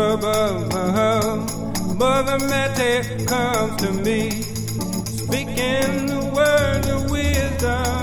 Mother Mette comes to me, speaking the words of wisdom.